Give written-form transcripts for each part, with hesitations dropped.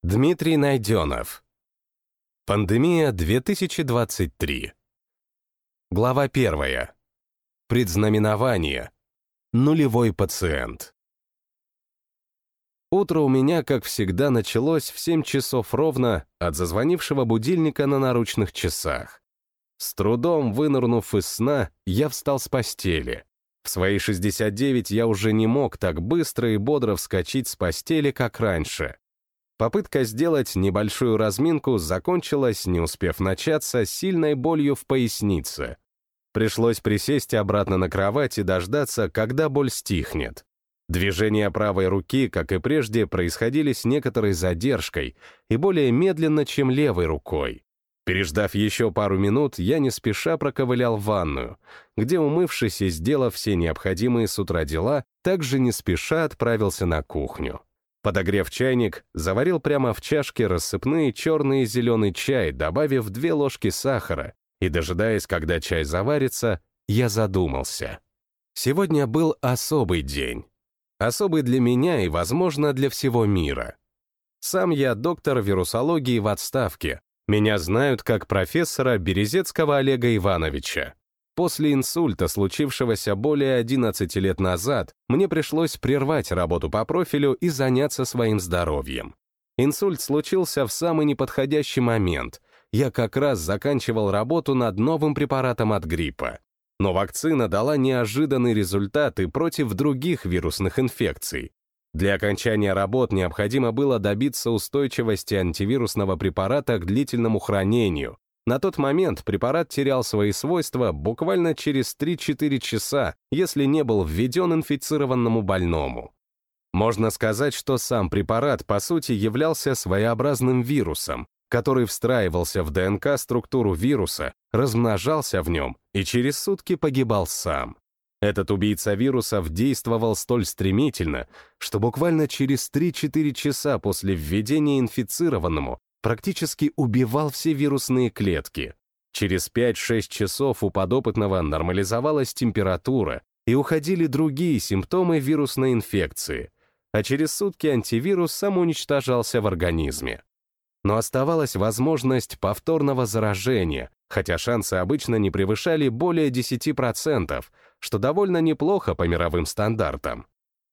Дмитрий Найденов. Пандемия 2023. Глава 1. Предзнаменование. Нулевой пациент. Утро у меня, как всегда, началось в 7 часов ровно от зазвонившего будильника на наручных часах. С трудом вынырнув из сна, я встал с постели. В свои 69 я уже не мог так быстро и бодро вскочить с постели, как раньше. Попытка сделать небольшую разминку закончилась, не успев начаться, сильной болью в пояснице. Пришлось присесть обратно на кровать и дождаться, когда боль стихнет. Движения правой руки, как и прежде, происходили с некоторой задержкой и более медленно, чем левой рукой. Переждав еще пару минут, я не спеша проковылял в ванную, где, умывшись и сделав все необходимые с утра дела, также не спеша отправился на кухню. Подогрев чайник, заварил прямо в чашке рассыпные черный и зеленый чай, добавив 2 ложки сахара, и, дожидаясь, когда чай заварится, я задумался. Сегодня был особый день. Особый для меня и, возможно, для всего мира. Сам я доктор вирусологии в отставке. Меня знают как профессора Березецкого Олега Ивановича. После инсульта, случившегося более 11 лет назад, мне пришлось прервать работу по профилю и заняться своим здоровьем. Инсульт случился в самый неподходящий момент. Я как раз заканчивал работу над новым препаратом от гриппа. Но вакцина дала неожиданный результат и против других вирусных инфекций. Для окончания работ необходимо было добиться устойчивости антивирусного препарата к длительному хранению. На тот момент препарат терял свои свойства буквально через 3-4 часа, если не был введен инфицированному больному. Можно сказать, что сам препарат, по сути, являлся своеобразным вирусом, который встраивался в ДНК структуру вируса, размножался в нем и через сутки погибал сам. Этот убийца вирусов действовал столь стремительно, что буквально через 3-4 часа после введения инфицированному практически убивал все вирусные клетки. Через 5-6 часов у подопытного нормализовалась температура и уходили другие симптомы вирусной инфекции, а через сутки антивирус самоуничтожался в организме. Но оставалась возможность повторного заражения, хотя шансы обычно не превышали более 10%, что довольно неплохо по мировым стандартам.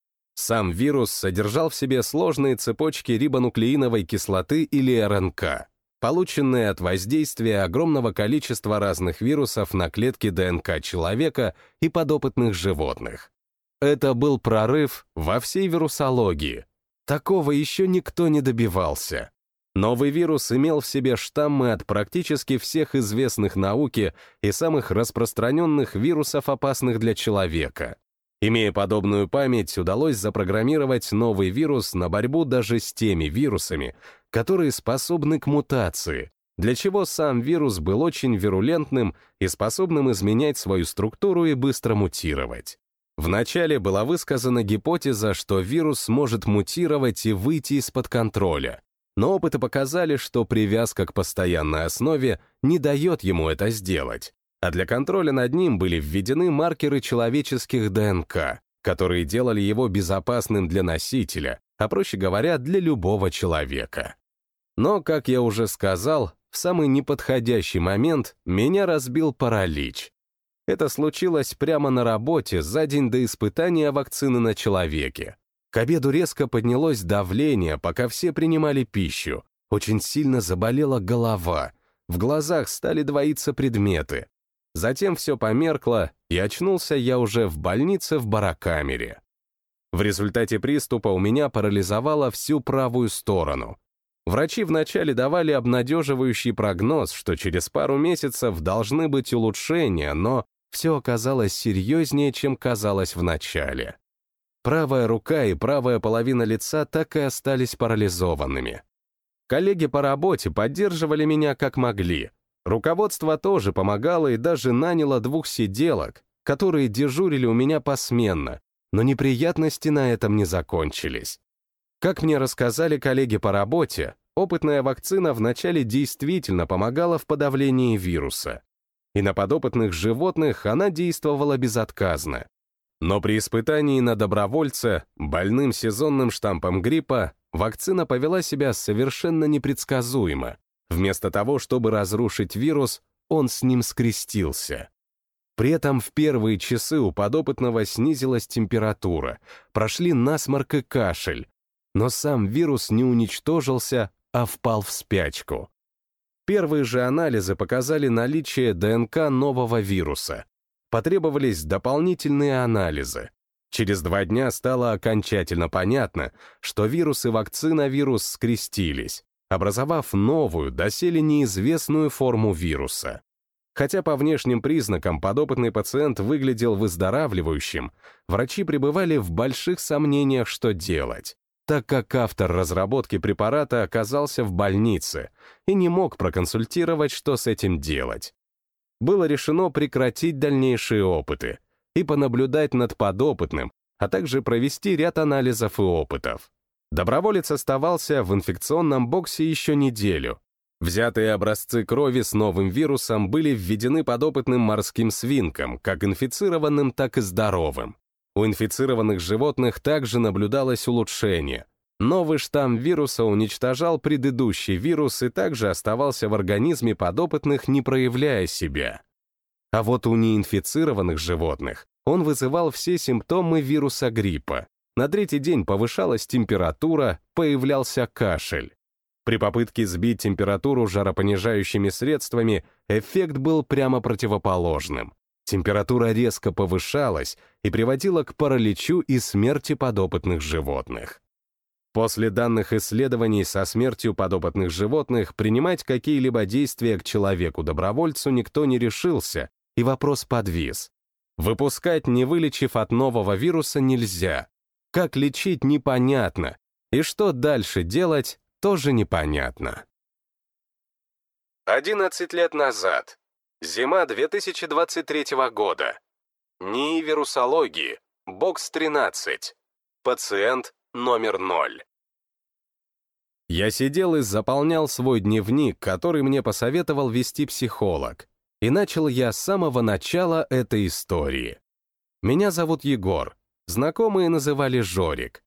Сам вирус содержал в себе сложные цепочки рибонуклеиновой кислоты или РНК, полученные от воздействия огромного количества разных вирусов на клетки ДНК человека и подопытных животных. Это был прорыв во всей вирусологии. Такого еще никто не добивался. Новый вирус имел в себе штаммы от практически всех известных науке и самых распространенных вирусов, опасных для человека. Имея подобную память, удалось запрограммировать новый вирус на борьбу даже с теми вирусами, которые способны к мутации, для чего сам вирус был очень вирулентным и способным изменять свою структуру и быстро мутировать. Вначале была высказана гипотеза, что вирус может мутировать и выйти из-под контроля, но опыты показали, что привязка к постоянной основе не дает ему это сделать. А для контроля над ним были введены маркеры человеческих ДНК, которые делали его безопасным для носителя, а проще говоря, для любого человека. Но, как я уже сказал, в самый неподходящий момент меня разбил паралич. Это случилось прямо на работе за день до испытания вакцины на человеке. К обеду резко поднялось давление, пока все принимали пищу. Очень сильно заболела голова, в глазах стали двоиться предметы. Затем все померкло, и очнулся я уже в больнице в барокамере. В результате приступа у меня парализовало всю правую сторону. Врачи вначале давали обнадеживающий прогноз, что через пару месяцев должны быть улучшения, но все оказалось серьезнее, чем казалось вначале. Правая рука и правая половина лица так и остались парализованными. Коллеги по работе поддерживали меня как могли. Руководство тоже помогало и даже наняло 2 сиделок, которые дежурили у меня посменно, но неприятности на этом не закончились. Как мне рассказали коллеги по работе, опытная вакцина вначале действительно помогала в подавлении вируса. И на подопытных животных она действовала безотказно. Но при испытании на добровольце, больным сезонным штампом гриппа, вакцина повела себя совершенно непредсказуемо. Вместо того, чтобы разрушить вирус, он с ним скрестился. При этом в первые часы у подопытного снизилась температура, прошли насморк и кашель, но сам вирус не уничтожился, а впал в спячку. Первые же анализы показали наличие ДНК нового вируса. Потребовались дополнительные анализы. Через 2 дня стало окончательно понятно, что вирус и вакцина-вирус скрестились, образовав новую, доселе неизвестную форму вируса. Хотя по внешним признакам подопытный пациент выглядел выздоравливающим, врачи пребывали в больших сомнениях, что делать, так как автор разработки препарата оказался в больнице и не мог проконсультировать, что с этим делать. Было решено прекратить дальнейшие опыты и понаблюдать над подопытным, а также провести ряд анализов и опытов. Доброволец оставался в инфекционном боксе еще неделю. Взятые образцы крови с новым вирусом были введены подопытным морским свинкам, как инфицированным, так и здоровым. У инфицированных животных также наблюдалось улучшение. Новый штамм вируса уничтожал предыдущий вирус и также оставался в организме подопытных, не проявляя себя. А вот у неинфицированных животных он вызывал все симптомы вируса гриппа. На 3-й день повышалась температура, появлялся кашель. При попытке сбить температуру жаропонижающими средствами эффект был прямо противоположным. Температура резко повышалась и приводила к параличу и смерти подопытных животных. После данных исследований со смертью подопытных животных принимать какие-либо действия к человеку-добровольцу никто не решился, и вопрос подвис. Выпускать, не вылечив от нового вируса, нельзя. Как лечить, непонятно. И что дальше делать, тоже непонятно. 11 лет назад. Зима 2023 года. НИИ вирусологии. Бокс 13. Пациент номер 0. Я сидел и заполнял свой дневник, который мне посоветовал вести психолог. И начал я с самого начала этой истории. Меня зовут Егор. Знакомые называли Жорик.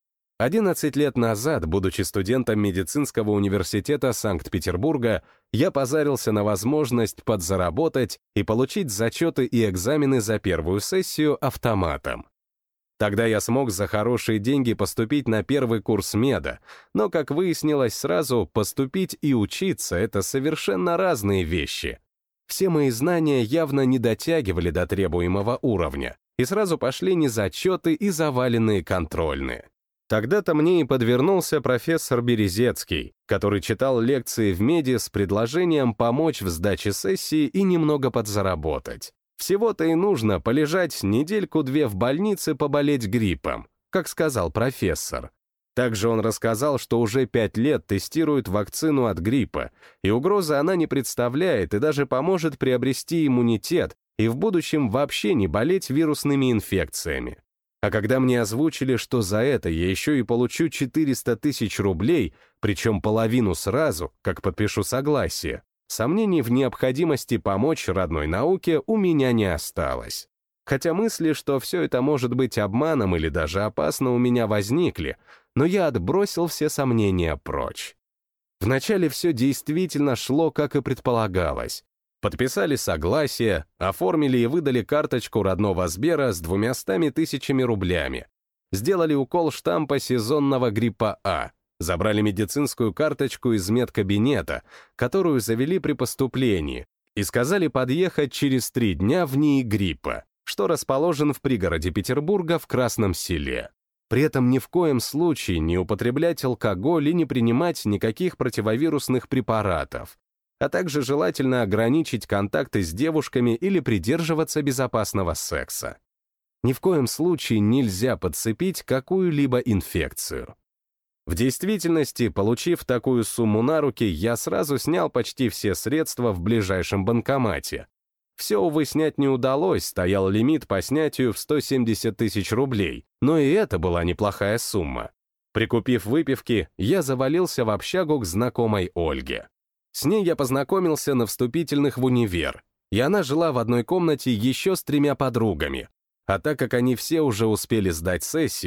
11 лет назад, будучи студентом медицинского университета Санкт-Петербурга, я позарился на возможность подзаработать и получить зачеты и экзамены за первую сессию автоматом. Тогда я смог за хорошие деньги поступить на первый курс меда, но, как выяснилось сразу, поступить и учиться — это совершенно разные вещи. Все мои знания явно не дотягивали до требуемого уровня, и сразу пошли незачеты и заваленные контрольные. Тогда-то мне и подвернулся профессор Березецкий, который читал лекции в меди с предложением помочь в сдаче сессии и немного подзаработать. Всего-то и нужно полежать 1-2 недели в больнице, поболеть гриппом, как сказал профессор. Также он рассказал, что уже 5 лет тестируют вакцину от гриппа, и угрозы она не представляет и даже поможет приобрести иммунитет и в будущем вообще не болеть вирусными инфекциями. А когда мне озвучили, что за это я еще и получу 400 000 рублей, причем половину сразу, как подпишу согласие, сомнений в необходимости помочь родной науке у меня не осталось. Хотя мысли, что все это может быть обманом или даже опасно, у меня возникли, но я отбросил все сомнения прочь. Вначале все действительно шло, как и предполагалось. Подписали согласие, оформили и выдали карточку родного Сбера с 200 000 рублями. Сделали укол штампа сезонного гриппа А. Забрали медицинскую карточку из медкабинета, которую завели при поступлении, и сказали подъехать через 3 дня в НИИ гриппа, что расположен в пригороде Петербурга в Красном Селе. При этом ни в коем случае не употреблять алкоголь и не принимать никаких противовирусных препаратов, а также желательно ограничить контакты с девушками или придерживаться безопасного секса. Ни в коем случае нельзя подцепить какую-либо инфекцию. В действительности, получив такую сумму на руки, я сразу снял почти все средства в ближайшем банкомате. Все, увы, снять не удалось, стоял лимит по снятию в 170 000 рублей, но и это была неплохая сумма. Прикупив выпивки, я завалился в общагу к знакомой Ольге. С ней я познакомился на вступительных в универ, и она жила в одной комнате еще с 3 подругами. А так как они все уже успели сдать сессию,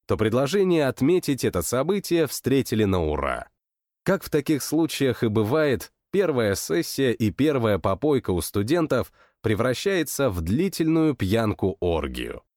то предложение отметить это событие встретили на ура. Как в таких случаях и бывает, первая сессия и первая попойка у студентов превращается в длительную пьянку-оргию.